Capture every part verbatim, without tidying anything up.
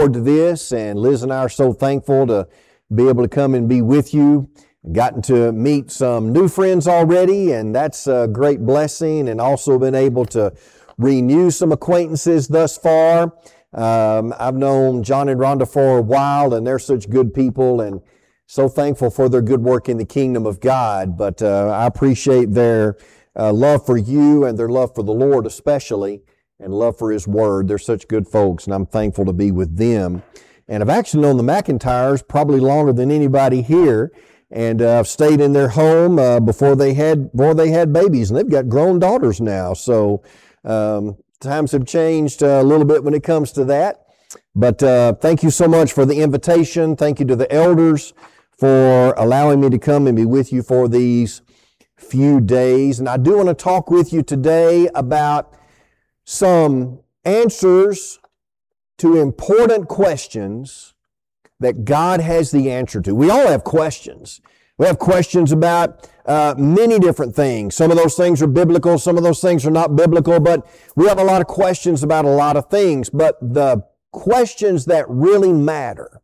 forward to this, and Liz and I are so thankful to be able to come and be with you. Gotten to meet some new friends already, and that's a great blessing, and also been able to renew some acquaintances thus far. Um, I've known John and Rhonda for a while, and they're such good people, and so thankful for their good work in the kingdom of God. But uh, I appreciate their uh, love for you and their love for the Lord especially, and love for His Word. They're such good folks, and I'm thankful to be with them. And I've actually known the McIntyres probably longer than anybody here, and uh, I've stayed in their home uh, before they had before they had babies, and they've got grown daughters now. So um, times have changed uh, a little bit when it comes to that. But uh, thank you so much for the invitation. Thank you to the elders for allowing me to come and be with you for these few days. And I do want to talk with you today about some answers to important questions that God has the answer to. We all have questions. We have questions about uh, many different things. Some of those things are biblical, some of those things are not biblical, but we have a lot of questions about a lot of things. But the questions that really matter,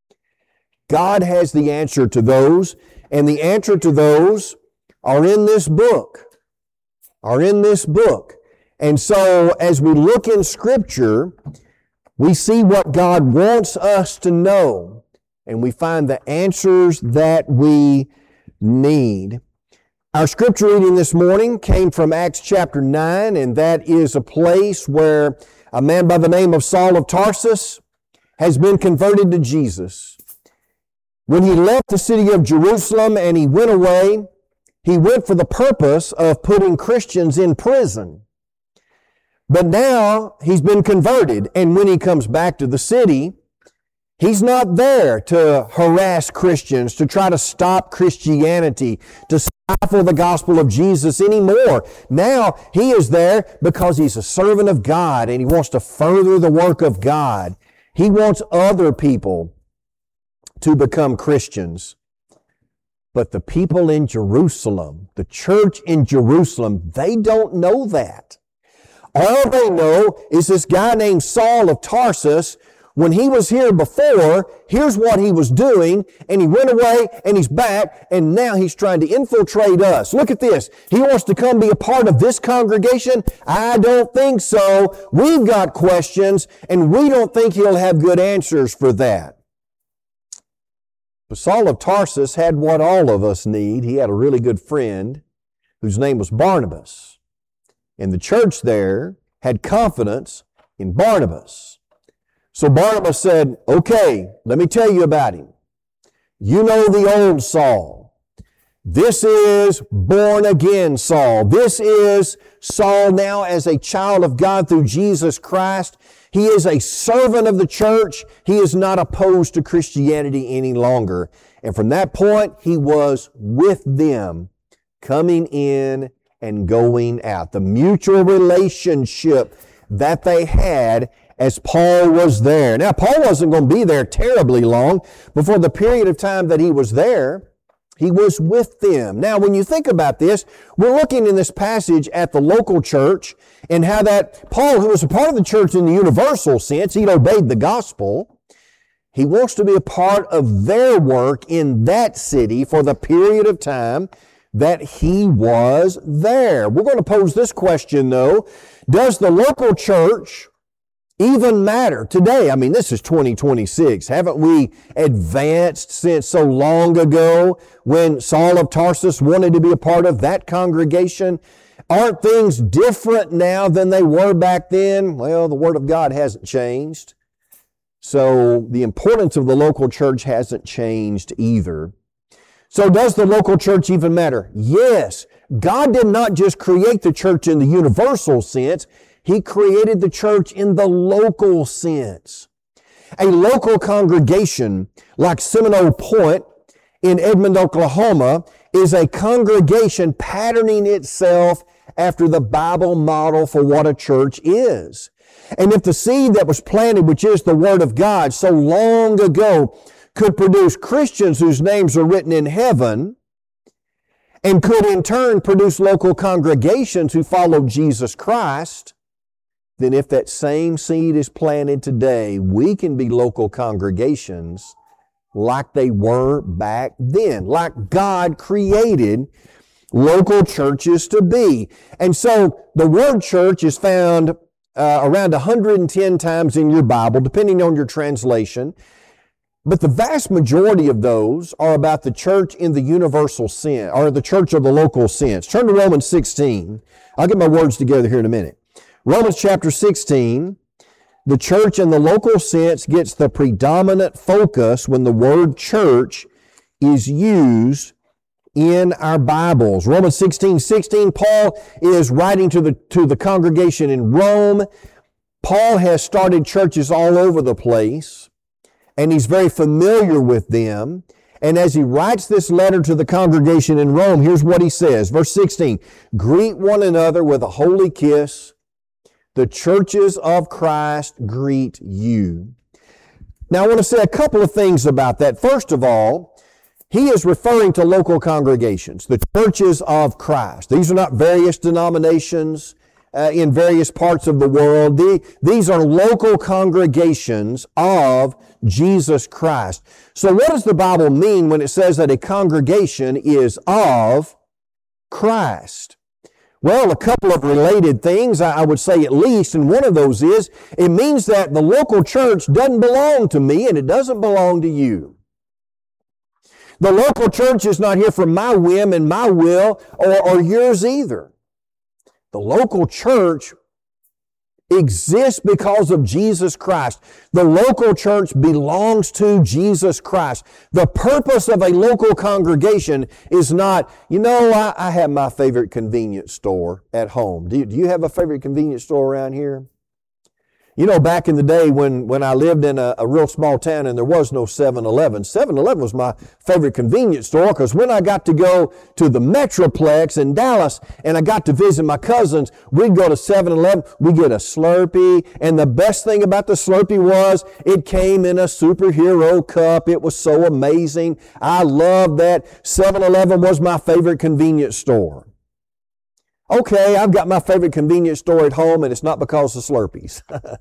God has the answer to those, and the answer to those are in this book, are in this book. And so as we look in Scripture, we see what God wants us to know, and we find the answers that we need. Our Scripture reading this morning came from Acts chapter nine, and that is a place where a man by the name of Saul of Tarsus has been converted to Jesus. When he left the city of Jerusalem and he went away, he went for the purpose of putting Christians in prison. But now he's been converted, and when he comes back to the city, he's not there to harass Christians, to try to stop Christianity, to stifle the gospel of Jesus anymore. Now he is there because he's a servant of God, and he wants to further the work of God. He wants other people to become Christians. But the people in Jerusalem, the church in Jerusalem, they don't know that. All they know is this guy named Saul of Tarsus. When he was here before, here's what he was doing, and he went away, and he's back, and now he's trying to infiltrate us. Look at this. He wants to come be a part of this congregation? I don't think so. We've got questions, and we don't think he'll have good answers for that. But Saul of Tarsus had what all of us need. He had a really good friend whose name was Barnabas. And the church there had confidence in Barnabas. So Barnabas said, okay, let me tell you about him. You know the old Saul. This is born again Saul. This is Saul now as a child of God through Jesus Christ. He is a servant of the church. He is not opposed to Christianity any longer. And from that point, he was with them, coming in and going out. The mutual relationship that they had as Paul was there. Now, Paul wasn't going to be there terribly long. Before the period of time that he was there, he was with them. Now, when you think about this, we're looking in this passage at the local church and how that Paul, who was a part of the church in the universal sense, he'd obeyed the gospel. He wants to be a part of their work in that city for the period of time that he was there. We're going to pose this question, though. Does the local church even matter today? I mean, this is twenty twenty-six. Haven't we advanced since so long ago when Saul of Tarsus wanted to be a part of that congregation? Aren't things different now than they were back then? Well, the Word of God hasn't changed. So the importance of the local church hasn't changed either. So does the local church even matter? Yes. God did not just create the church in the universal sense. He created the church in the local sense. A local congregation like Seminole Point in Edmond, Oklahoma, is a congregation patterning itself after the Bible model for what a church is. And if the seed that was planted, which is the Word of God, so long ago, could produce Christians whose names are written in heaven, and could in turn produce local congregations who follow Jesus Christ, then if that same seed is planted today, we can be local congregations like they were back then, like God created local churches to be. And so the word church is found uh, around one hundred ten times in your Bible, depending on your translation. But the vast majority of those are about the church in the universal sense, or the church of the local sense. Turn to Romans sixteen. I'll get my words together here in a minute. Romans chapter sixteen, the church in the local sense gets the predominant focus when the word church is used in our Bibles. Romans sixteen sixteen, Paul is writing to the, to the congregation in Rome. Paul has started churches all over the place, and he's very familiar with them. And as he writes this letter to the congregation in Rome, here's what he says. Verse sixteen, greet one another with a holy kiss. The churches of Christ greet you. Now I want to say a couple of things about that. First of all, he is referring to local congregations, the churches of Christ. These are not various denominations uh, in various parts of the world. The, these are local congregations of Jesus Christ. So what does the Bible mean when it says that a congregation is of Christ? Well, a couple of related things, I would say at least, and one of those is, it means that the local church doesn't belong to me and it doesn't belong to you. The local church is not here for my whim and my will or, or yours either. The local church exists because of Jesus Christ. The local church belongs to Jesus Christ. The purpose of a local congregation is not, you know, I, I have my favorite convenience store at home. Do you, do you have a favorite convenience store around here? You know, back in the day when, when I lived in a, a real small town and there was no seven eleven, seven eleven was my favorite convenience store because when I got to go to the Metroplex in Dallas and I got to visit my cousins, we'd go to seven eleven, we'd get a Slurpee, and the best thing about the Slurpee was it came in a superhero cup. It was so amazing. I loved that. seven eleven was my favorite convenience store. Okay, I've got my favorite convenience store at home, and it's not because of Slurpees.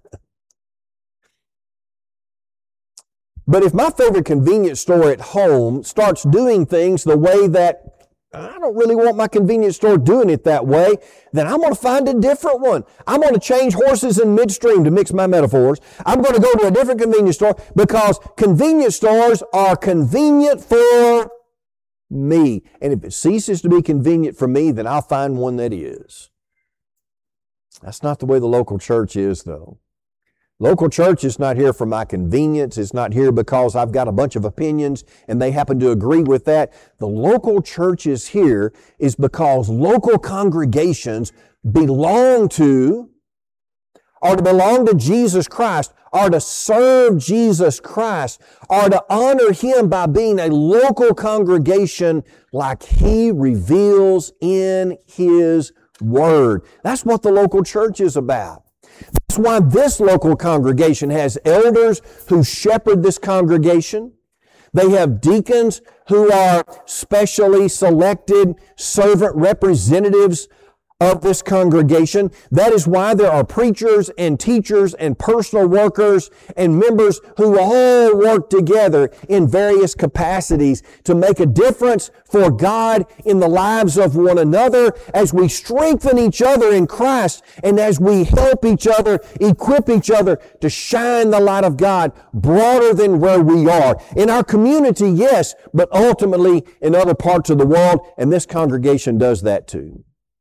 But if my favorite convenience store at home starts doing things the way that I don't really want my convenience store doing it that way, then I'm going to find a different one. I'm going to change horses in midstream, to mix my metaphors. I'm going to go to a different convenience store because convenience stores are convenient for me. And if it ceases to be convenient for me, then I'll find one that is. That's not the way the local church is, though. Local church is not here for my convenience. It's not here because I've got a bunch of opinions and they happen to agree with that. The local church is here is because local congregations belong to, or to belong to Jesus Christ, or to serve Jesus Christ, or to honor Him by being a local congregation like He reveals in His Word. That's what the local church is about. That's why this local congregation has elders who shepherd this congregation. They have deacons who are specially selected servant representatives of this congregation. That is why there are preachers and teachers and personal workers and members who all work together in various capacities to make a difference for God in the lives of one another as we strengthen each other in Christ and as we help each other, equip each other to shine the light of God broader than where we are. In our community, yes, but ultimately in other parts of the world, and this congregation does that too.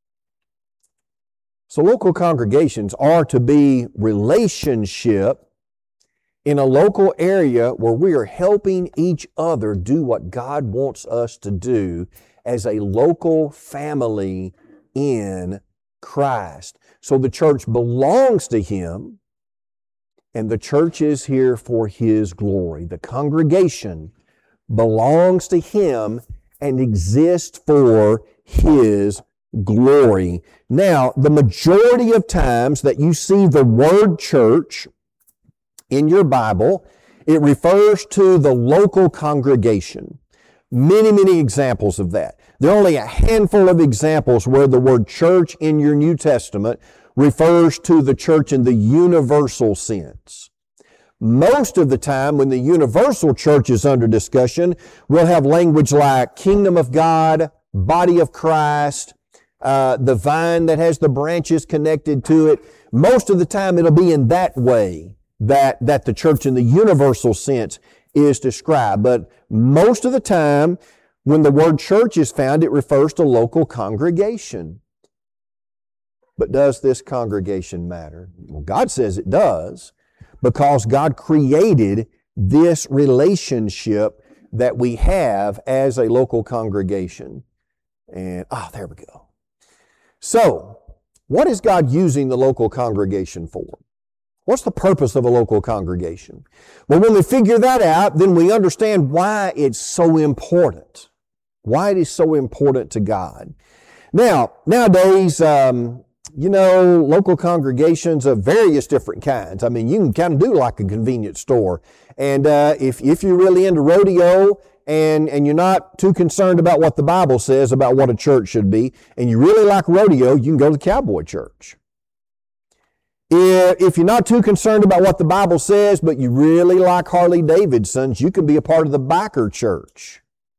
So local congregations are to be relationship in a local area where we are helping each other do what God wants us to do as a local family in Christ. So the church belongs to Him, and the church is here for His glory. The congregation belongs to Him and exists for His glory. Now, the majority of times that you see the word church in your Bible, it refers to the local congregation. Many, many examples of that. There are only a handful of examples where the word church in your New Testament refers to the church in the universal sense. Most of the time when the universal church is under discussion, we'll have language like kingdom of God, body of Christ, uh, the vine that has the branches connected to it. Most of the time it'll be in that way that, that the church in the universal sense is described. But most of the time when the word church is found, it refers to local congregation. But does this congregation matter? Well, God says it does, because God created this relationship that we have as a local congregation. And, ah, there we go. So, what is God using the local congregation for? What's the purpose of a local congregation? Well, when we figure that out, then we understand why it's so important. Why it is so important to God. Now, nowadays, um, you know, local congregations of various different kinds. I mean, you can kind of do like a convenience store. And uh, if if you're really into rodeo and and you're not too concerned about what the Bible says about what a church should be, and you really like rodeo, you can go to the cowboy church. If, if you're not too concerned about what the Bible says, but you really like Harley Davidsons, you can be a part of the biker church.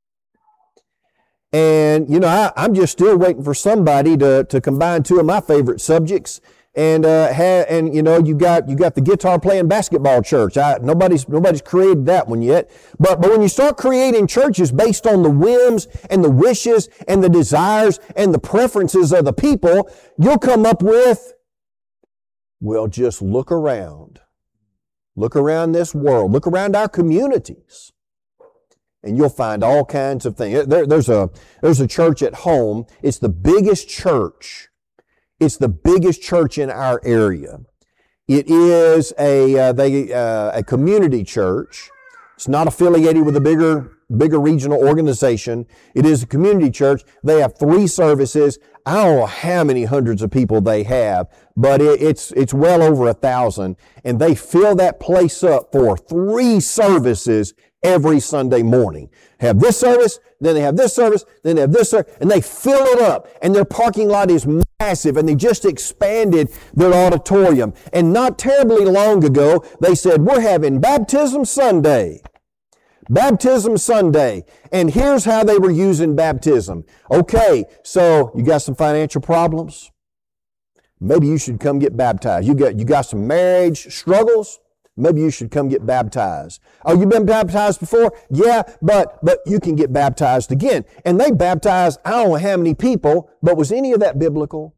And, you know, I, I'm just still waiting for somebody to, to combine two of my favorite subjects. And, uh, have, and, you know, you got, you got the guitar playing basketball church. I, nobody's, nobody's created that one yet. But, but when you start creating churches based on the whims and the wishes and the desires and the preferences of the people, you'll come up with, well, just look around. Look around this world. Look around our communities. And you'll find all kinds of things. There, there's a, there's a church at home. It's the biggest church. It's the biggest church in our area. It is a, uh, they, uh, a community church. It's not affiliated with a bigger, bigger regional organization. It is a community church. They have three services. I don't know how many hundreds of people they have, but it, it's, it's well over a thousand. And they fill that place up for three services every Sunday morning. Have this service, then they have this service, then they have this service, and they fill it up. And their parking lot is massive, and they just expanded their auditorium. And not terribly long ago, they said, we're having Baptism Sunday. Baptism Sunday. And here's how they were using baptism. Okay, so you got some financial problems? Maybe you should come get baptized. You got, you got some marriage struggles? Maybe you should come get baptized. Oh, you've been baptized before? Yeah, but, but you can get baptized again. And they baptized I don't know how many people, but was any of that biblical?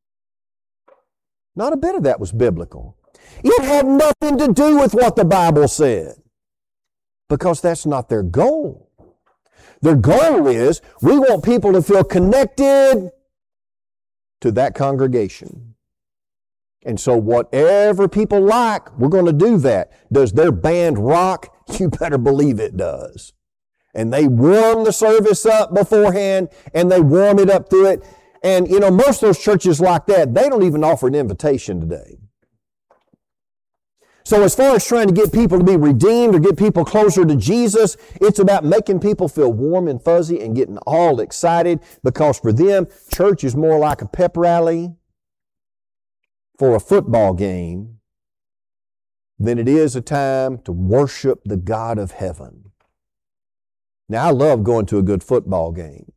Not a bit of that was biblical. It had nothing to do with what the Bible said. Because that's not their goal. Their goal is, we want people to feel connected to that congregation. And so whatever people like, we're going to do that. Does their band rock? You better believe it does. And they warm the service up beforehand, and they warm it up through it. And, you know, most of those churches like that, they don't even offer an invitation today. So as far as trying to get people to be redeemed or get people closer to Jesus, it's about making people feel warm and fuzzy and getting all excited, because for them, church is more like a pep rally for a football game than it is a time to worship the God of heaven. Now, I love going to a good football game,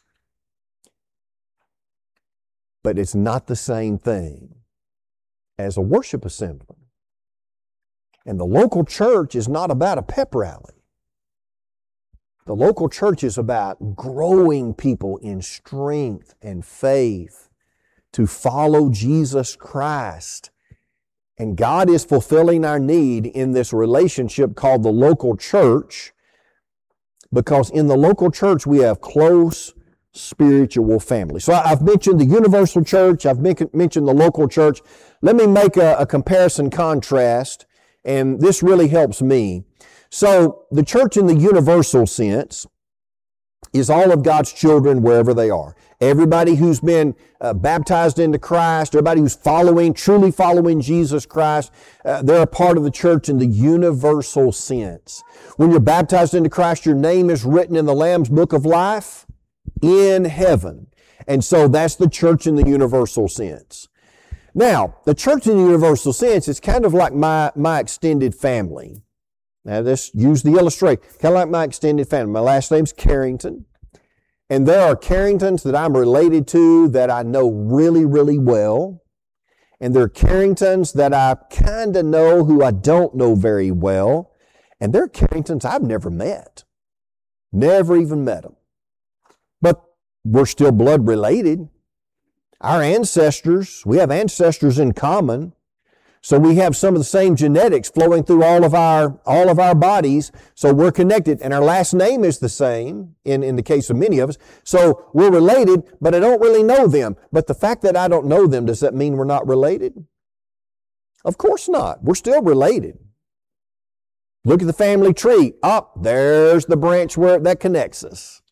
but it's not the same thing as a worship assembly. And the local church is not about a pep rally. The local church is about growing people in strength and faith to follow Jesus Christ. And God is fulfilling our need in this relationship called the local church, because in the local church we have close spiritual family. So I've mentioned the universal church, I've mentioned the local church. Let me make a, a comparison contrast, and this really helps me. So the church in the universal sense is all of God's children wherever they are. Everybody who's been uh, baptized into Christ, everybody who's following, truly following Jesus Christ, uh, they're a part of the church in the universal sense. When you're baptized into Christ, your name is written in the Lamb's Book of Life in heaven. And so that's the church in the universal sense. Now, the church in the universal sense is kind of like my, my extended family. Now, let's use the illustration. Kind of like my extended family. My last name's Carrington. And there are Carringtons that I'm related to that I know really, really well. And there are Carringtons that I kind of know who I don't know very well. And there are Carringtons I've never met. Never even met them. But we're still blood related. Our ancestors, we have ancestors in common. So we have some of the same genetics flowing through all of our, all of our bodies. So we're connected. And our last name is the same in, in the case of many of us. So we're related, but I don't really know them. But the fact that I don't know them, does that mean we're not related? Of course not. We're still related. Look at the family tree. Up, oh, there's the branch where that connects us.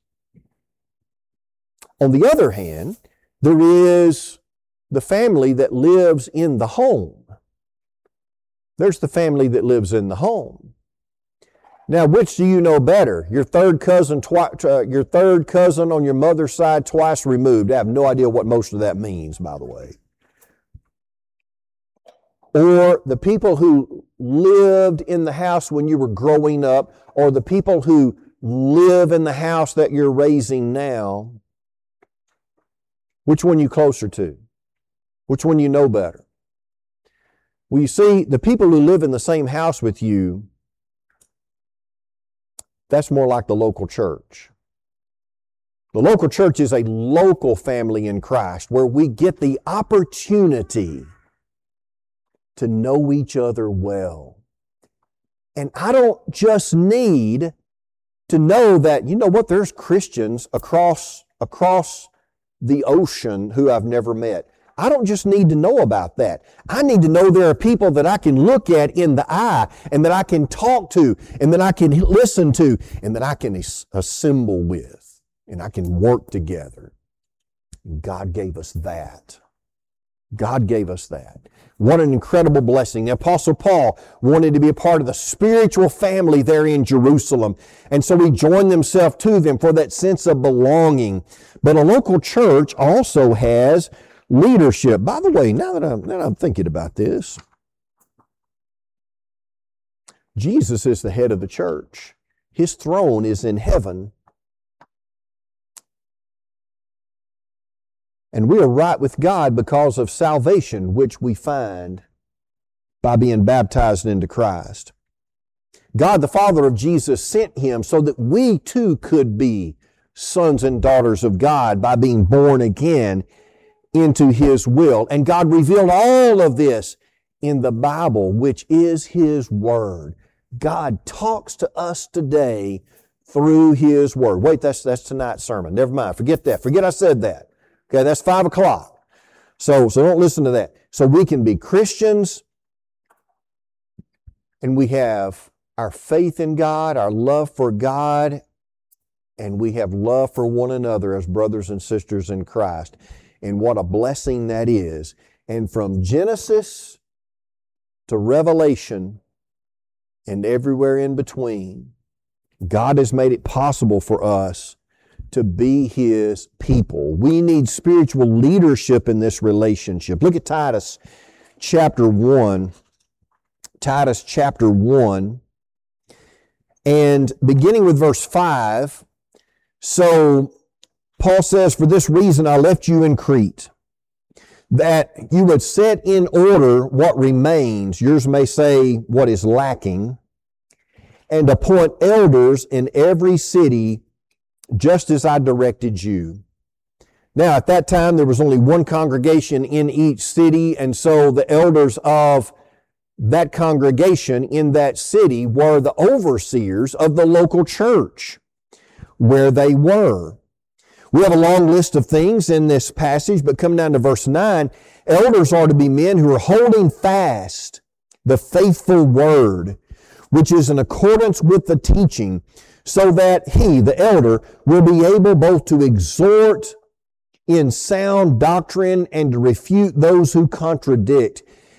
On the other hand, there is the family that lives in the home. There's the family that lives in the home. Now, which do you know better? Your third cousin, twi- uh, your third cousin on your mother's side, twice removed. I have no idea what most of that means, by the way. Or the people who lived in the house when you were growing up, or the people who live in the house that you're raising now. Which one are you closer to? Which one you know better? Well, you see, the people who live in the same house with you, that's more like the local church. The local church is a local family in Christ where we get the opportunity to know each other well. And I don't just need to know that, you know what, there's Christians across, across the ocean who I've never met. I don't just need to know about that. I need to know there are people that I can look at in the eye and that I can talk to and that I can listen to and that I can as- assemble with and I can work together. God gave us that. God gave us that. What an incredible blessing. The Apostle Paul wanted to be a part of the spiritual family there in Jerusalem. And so he joined himself to them for that sense of belonging. But a local church also has leadership. By the way, now that I'm, now that I'm thinking about this, Jesus is the head of the church. His throne is in heaven. And we are right with God because of salvation, which we find by being baptized into Christ. God, the Father of Jesus, sent Him so that we too could be sons and daughters of God by being born again into His will. And God revealed all of this in the Bible, which is His Word. God talks to us today through His Word. Wait, that's, that's tonight's sermon. Never mind. Forget that. Forget I said that. Okay, that's five o'clock. So, so don't listen to that. So we can be Christians and we have our faith in God, our love for God, and we have love for one another as brothers and sisters in Christ. And what a blessing that is. And from Genesis to Revelation and everywhere in between, God has made it possible for us to be His people. We need spiritual leadership in this relationship. Look at Titus chapter one. Titus chapter one. And beginning with verse five, so Paul says, "For this reason I left you in Crete, that you would set in order what remains," yours may say what is lacking, "and appoint elders in every city, just as I directed you." Now, at that time, there was only one congregation in each city, and so the elders of that congregation in that city were the overseers of the local church where they were. We have a long list of things in this passage, but come down to verse nine, elders are to be men who are holding fast the faithful word, which is in accordance with the teaching, so that he, the elder, will be able both to exhort in sound doctrine and to refute those who contradict.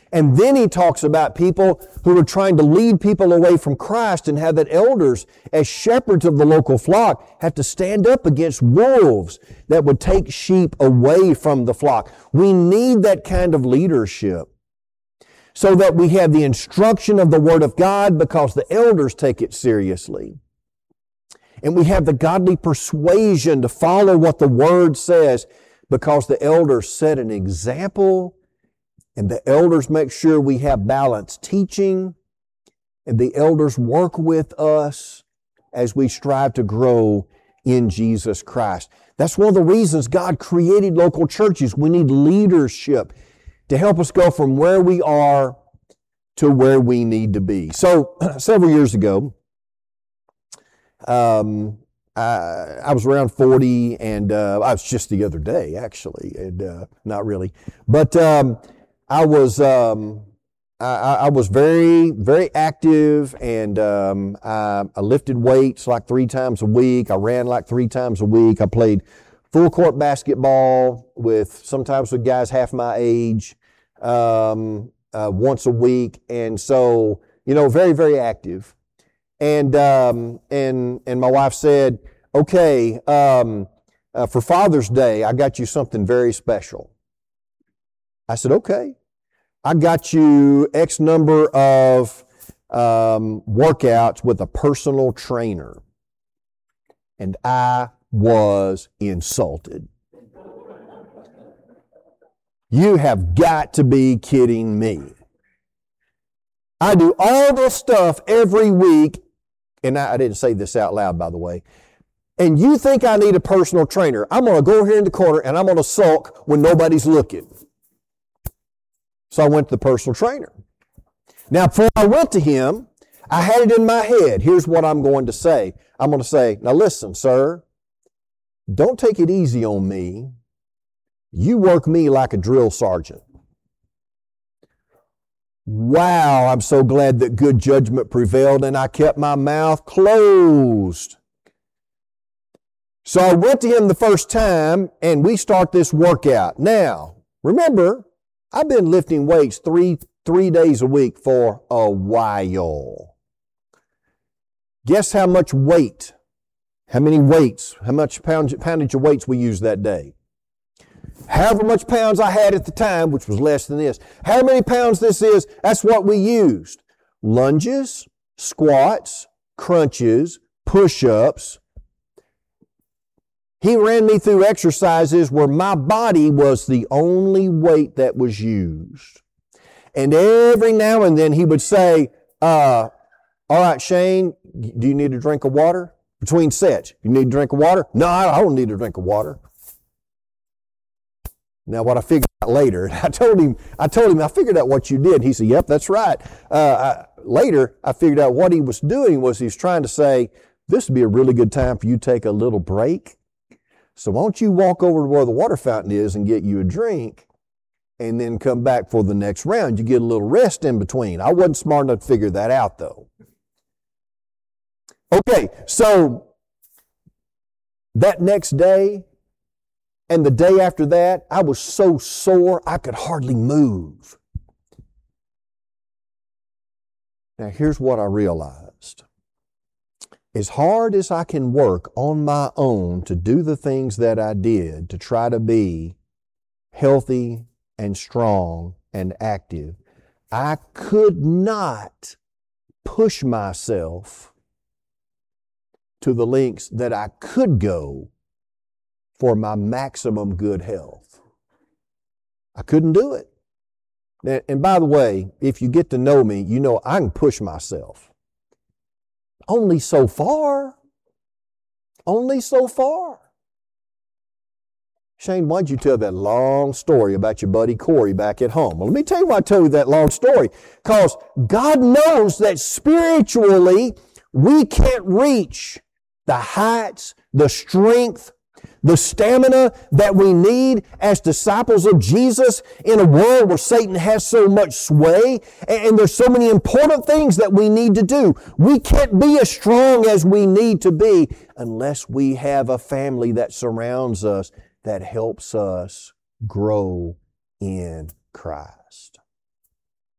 And then he talks about people who are trying to lead people away from Christ, and how that elders, as shepherds of the local flock, have to stand up against wolves that would take sheep away from the flock. We need that kind of leadership so that we have the instruction of the Word of God, because the elders take it seriously. And we have the godly persuasion to follow what the Word says, because the elders set an example, and the elders make sure we have balanced teaching, and the elders work with us as we strive to grow in Jesus Christ. That's one of the reasons God created local churches. We need leadership to help us go from where we are to where we need to be. So, several years ago, um, I, I was around forty, and uh, I was just the other day, actually, and uh, not really, but um, I was um, I, I was very very active, and um, I, I lifted weights like three times a week. I ran like three times a week. I played full court basketball with sometimes with guys half my age um, uh, once a week, and so you know very very active. And um, and and my wife said, "Okay, um, uh, for Father's Day, I got you something very special." I said, "Okay, I got you X number of um, workouts with a personal trainer," and I was insulted. You have got to be kidding me! I do all this stuff every week. And I, I didn't say this out loud, by the way. And you think I need a personal trainer? I'm going to go here in the corner and I'm going to sulk when nobody's looking. So I went to the personal trainer. Now, before I went to him, I had it in my head. Here's what I'm going to say. I'm going to say, "Now listen, sir, don't take it easy on me. You work me like a drill sergeant." Wow, I'm so glad that good judgment prevailed and I kept my mouth closed. So I went to him the first time and we start this workout. Now, remember, I've been lifting weights three, three days a week for a while. Guess how much weight, how many weights, how much pound, poundage of weights we used that day? However much pounds I had at the time, which was less than this. How many pounds this is, that's what we used. Lunges, squats, crunches, push-ups. He ran me through exercises where my body was the only weight that was used. And every now and then he would say, uh, "All right, Shane, do you need a drink of water?" Between sets, "You need a drink of water?" "No, I don't need a drink of water." Now, what I figured out later, I told him, I told him, "I figured out what you did." He said, "Yep, that's right." Uh, I, later, I figured out what he was doing was he was trying to say, "This would be a really good time for you to take a little break. So why don't you walk over to where the water fountain is and get you a drink and then come back for the next round. You get a little rest in between." I wasn't smart enough to figure that out, though. Okay, so that next day, and the day after that, I was so sore I could hardly move. Now here's what I realized. As hard as I can work on my own to do the things that I did to try to be healthy and strong and active, I could not push myself to the lengths that I could go for my maximum good health. I couldn't do it. And, and by the way, if you get to know me, you know I can push myself. Only so far. Only so far. Shane, why'd you tell that long story about your buddy Corey back at home? Well, let me tell you why I told you that long story. Because God knows that spiritually we can't reach the heights, the strength, the stamina that we need as disciples of Jesus in a world where Satan has so much sway and there's so many important things that we need to do. We can't be as strong as we need to be unless we have a family that surrounds us that helps us grow in Christ.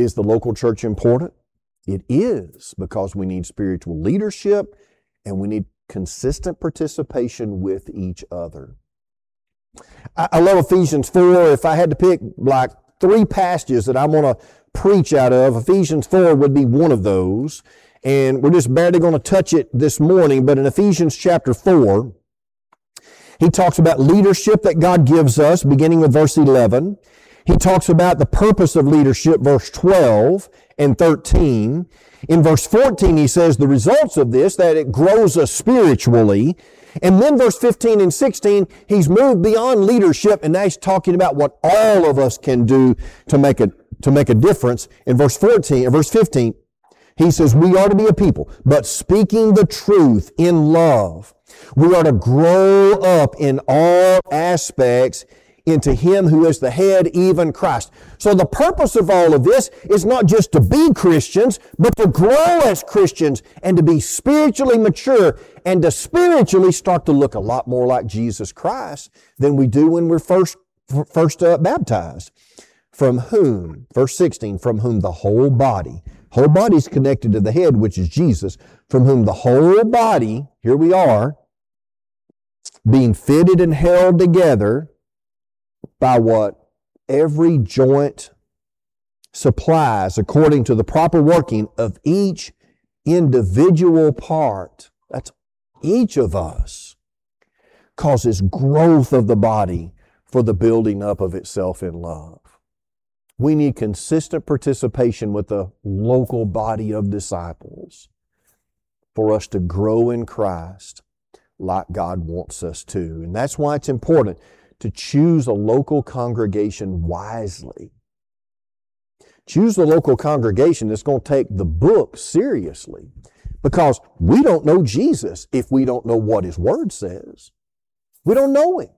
Is the local church important? It is, because we need spiritual leadership and we need consistent participation with each other. I, I love Ephesians four. If I had to pick like three passages that I want to preach out of, Ephesians four would be one of those. And we're just barely going to touch it this morning, but in Ephesians chapter four, he talks about leadership that God gives us, beginning with verse eleven. He talks about the purpose of leadership, verse twelve and thirteen. In verse fourteen, he says the results of this, that it grows us spiritually. And then verse fifteen and sixteen, he's moved beyond leadership, and now he's talking about what all of us can do to make a, to make a difference. In verse fourteen, in verse fifteen, he says, we are to be a people, but speaking the truth in love. We are to grow up in all aspects into Him who is the head, even Christ. So the purpose of all of this is not just to be Christians, but to grow as Christians and to be spiritually mature and to spiritually start to look a lot more like Jesus Christ than we do when we're first, first uh, baptized. From whom, verse sixteen, from whom the whole body, whole body is connected to the head, which is Jesus, from whom the whole body, here we are, being fitted and held together by what every joint supplies according to the proper working of each individual part. That's each of us, causes growth of the body for the building up of itself in love. We need consistent participation with the local body of disciples for us to grow in Christ like God wants us to. And that's why it's important to choose a local congregation wisely. Choose a local congregation that's going to take the book seriously, because we don't know Jesus if we don't know what His Word says. We don't know Him.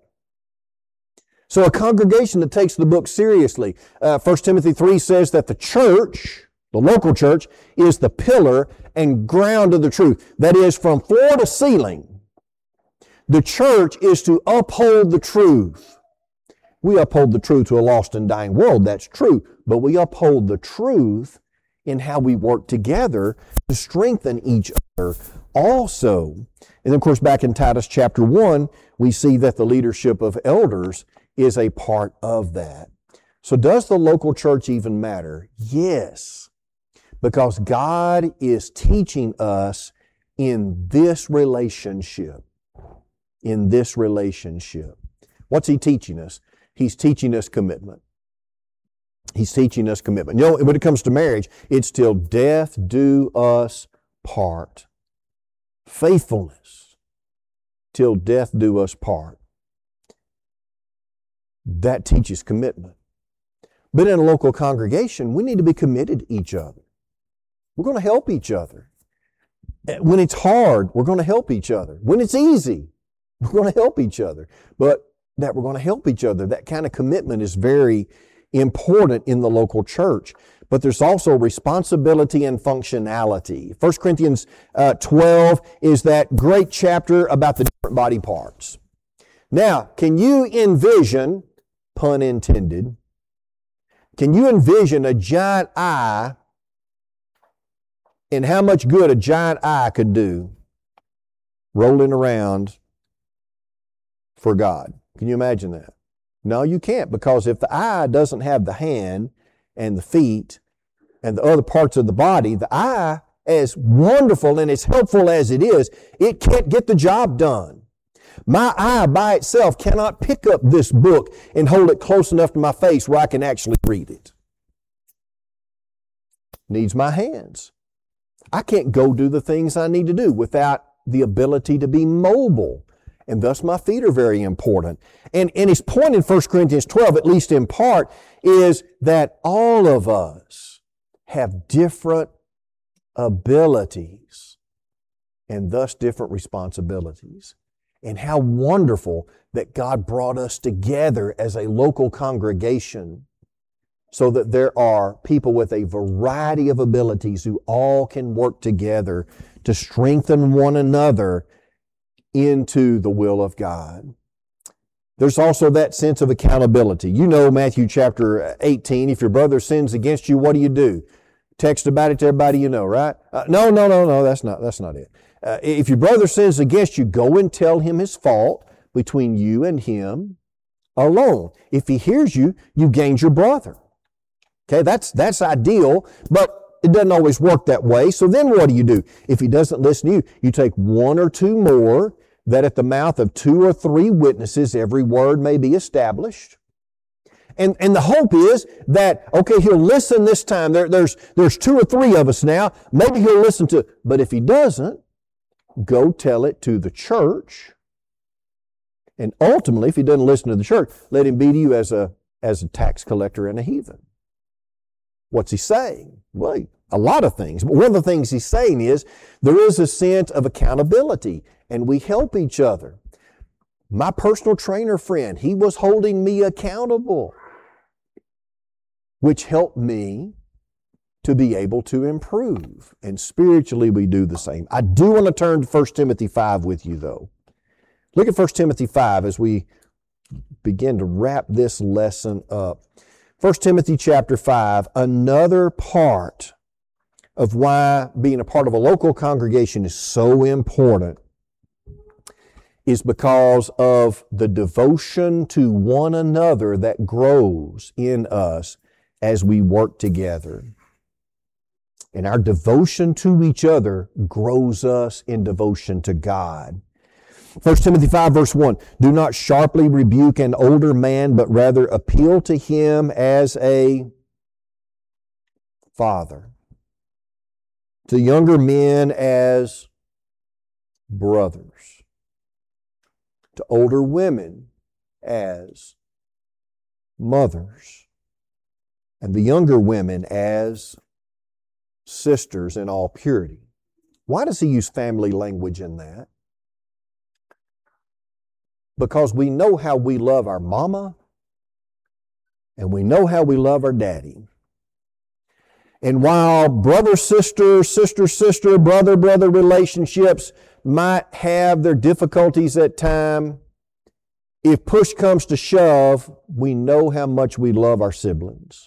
So a congregation that takes the book seriously, uh, First Timothy three says that the church, the local church, is the pillar and ground of the truth. That is, from floor to ceiling, the church is to uphold the truth. We uphold the truth to a lost and dying world, that's true. But we uphold the truth in how we work together to strengthen each other also. And then, of course, back in Titus chapter one, we see that the leadership of elders is a part of that. So does the local church even matter? Yes, because God is teaching us in this relationship. In this relationship. What's He teaching us? He's teaching us commitment. He's teaching us commitment. You know, when it comes to marriage, it's till death do us part. Faithfulness. Till death do us part. That teaches commitment. But in a local congregation, we need to be committed to each other. We're going to help each other. When it's hard, we're going to help each other. When it's easy, we're going to help each other. But that we're going to help each other, that kind of commitment is very important in the local church. But there's also responsibility and functionality. First Corinthians uh, twelve is that great chapter about the different body parts. Now, can you envision, pun intended, can you envision a giant eye and how much good a giant eye could do rolling around for God? Can you imagine that? No, you can't, because if the eye doesn't have the hand and the feet and the other parts of the body, the eye, as wonderful and as helpful as it is, it can't get the job done. My eye by itself cannot pick up this book and hold it close enough to my face where I can actually read it. Needs my hands. I can't go do the things I need to do without the ability to be mobile. And thus my feet are very important. And, and his point in First Corinthians twelve, at least in part, is that all of us have different abilities and thus different responsibilities. And how wonderful that God brought us together as a local congregation so that there are people with a variety of abilities who all can work together to strengthen one another into the will of God. There's also that sense of accountability. You know Matthew chapter eighteen, if your brother sins against you, what do you do? Text about it to everybody you know, right? Uh, no, no, no, no, that's not, that's not it. Uh, if your brother sins against you, go and tell him his fault between you and him alone. If he hears you, you gained your brother. Okay, that's, that's ideal, but it doesn't always work that way. So then what do you do? If he doesn't listen to you, you take one or two more, that at the mouth of two or three witnesses, every word may be established. And, and the hope is that, okay, he'll listen this time. There, there's, there's two or three of us now. Maybe he'll listen to it. But if he doesn't, go tell it to the church. And ultimately, if he doesn't listen to the church, let him be to you as a, as a tax collector and a heathen. What's he saying? Well, a lot of things. But one of the things he's saying is there is a sense of accountability, and we help each other. My personal trainer friend, he was holding me accountable, which helped me to be able to improve. And spiritually, we do the same. I do want to turn to First Timothy five with you, though. Look at First Timothy five as we begin to wrap this lesson up. First Timothy chapter five, another part of why being a part of a local congregation is so important is because of the devotion to one another that grows in us as we work together. And our devotion to each other grows us in devotion to God. First Timothy five verse one, do not sharply rebuke an older man, but rather appeal to him as a father. To younger men as brothers. To older women as mothers. And the younger women as sisters in all purity. Why does he use family language in that? Because we know how we love our mama and we know how we love our daddy. And while brother, sister, sister, sister, brother, brother relationships might have their difficulties at times, if push comes to shove, we know how much we love our siblings.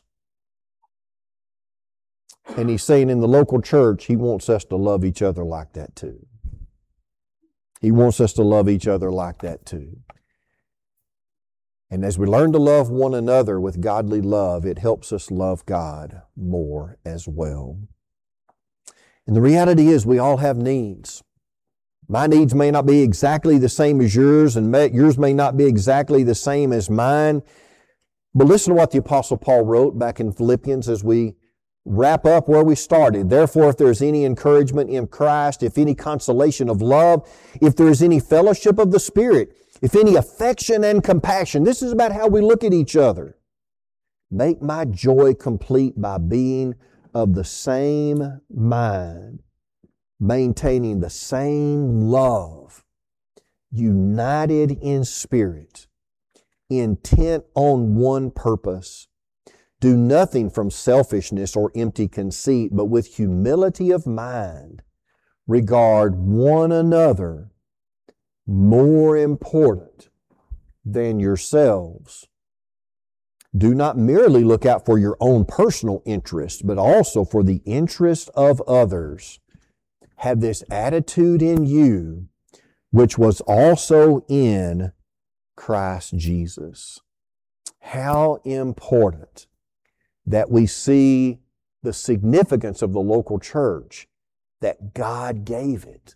And he's saying in the local church, he wants us to love each other like that too. He wants us to love each other like that too. And as we learn to love one another with godly love, it helps us love God more as well. And the reality is we all have needs. My needs may not be exactly the same as yours, and may, yours may not be exactly the same as mine. But listen to what the Apostle Paul wrote back in Philippians as we wrap up where we started. Therefore, if there is any encouragement in Christ, if any consolation of love, if there is any fellowship of the Spirit, if any affection and compassion, this is about how we look at each other. Make my joy complete by being of the same mind, maintaining the same love, united in spirit, intent on one purpose. Do nothing from selfishness or empty conceit, but with humility of mind, regard one another more important than yourselves. Do not merely look out for your own personal interest, but also for the interest of others. Have this attitude in you, which was also in Christ Jesus. How important that we see the significance of the local church, that God gave it,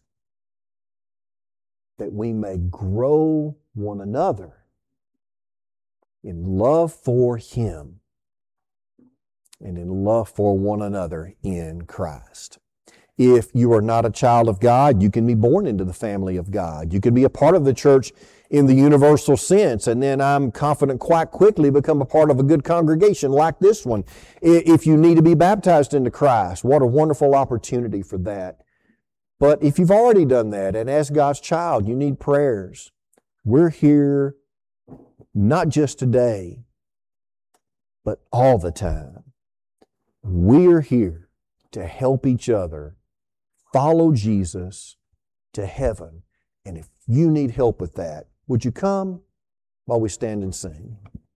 that we may grow one another in love for Him and in love for one another in Christ. If you are not a child of God, you can be born into the family of God. You can be a part of the church in the universal sense, and then I'm confident quite quickly become a part of a good congregation like this one. If you need to be baptized into Christ, what a wonderful opportunity for that. But if you've already done that, and as God's child, you need prayers, we're here not just today, but all the time. We're here to help each other follow Jesus to heaven. And if you need help with that, would you come? while we stand and sing.